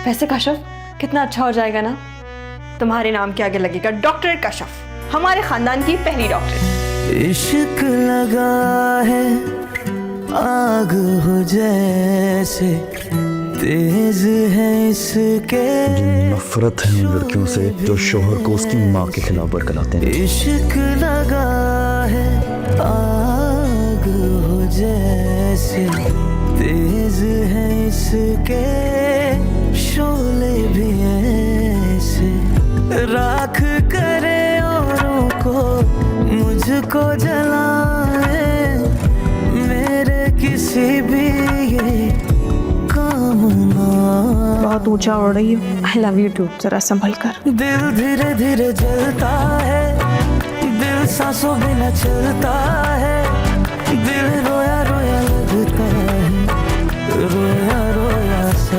वैसे कशफ कितना अच्छा हो जाएगा ना, तुम्हारे नाम के आगे लगेगा डॉक्टर कशफ, हमारे खानदान की पहली डॉक्टर। इश्क लगा है आग हो जैसे, तेज है इसके। नफरत है उन लड़कियों से जो शोहर को उसकी माँ के खिलाफ बरकराते हैं। इश्क लगा है आग हो जैसे, तेज है इसके शोले भी ऐसे, राख करे औरों को मुझको जलाए, मेरे किसी भी ये काम ना। बहुत ऊंचा उड़ रही हो। आई लव यू टू, जरा संभल कर। दिल धीरे धीरे जलता है, दिल सांसों बिना चलता है, दिल रोया रोया लगता है, रोया रोया सा।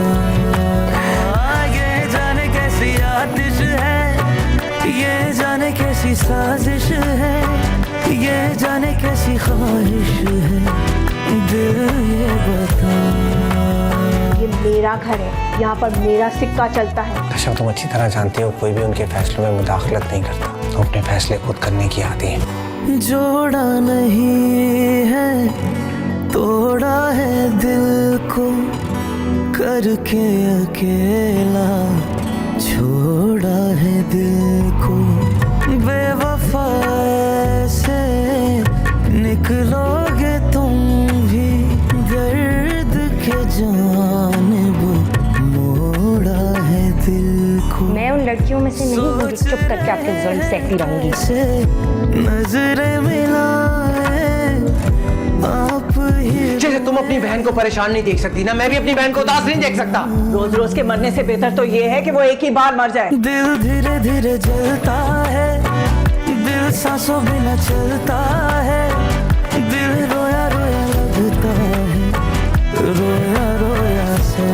ये जाने कैसी आतिश है, ये जाने कैसी साजिश है, ये जाने कैसी ख्वाहिश है, दिल ये बता। ये मेरा घर है, यहाँ पर मेरा सिक्का चलता है। अच्छा, तुम अच्छी तरह जानती हो कोई भी उनके फैसलों में मुदाखलत नहीं करता, तो अपने फैसले खुद करने की आती है। जोड़ा नहीं है, तोड़ा है दिल को करके अकेला, छोड़ा है दिल को। बेवफा से निकलोगे तुम भी, दर्द के जानिब मोड़ा है दिल को। मैं उन लड़कियों में से नहीं हूँ जो चुप करके आपके जुल्म सहती रहूंगी। नजरें मिलाए आप ही। जैसे तुम अपनी बहन को परेशान नहीं देख सकती ना, मैं भी अपनी बहन को उदास नहीं देख सकता। रोज रोज के मरने से बेहतर तो ये है कि वो एक ही बार मर जाए। दिल धीरे धीरे जलता है, दिल सांसों बिना चलता है, दिल रोया रोया लगता है, रोया रोया सा।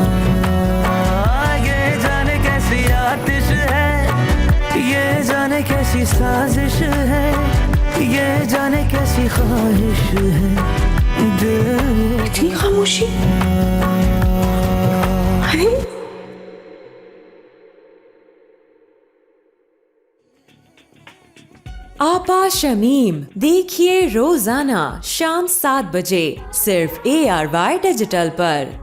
ये जाने कैसी आतिश है, ये जाने कैसी साजिश है, ये जाने कैसी ख्वाहिश है, दिल। इतनी खामोशी। अरे आपा शमीम देखिए रोजाना शाम 7 बजे सिर्फ ARY डिजिटल पर।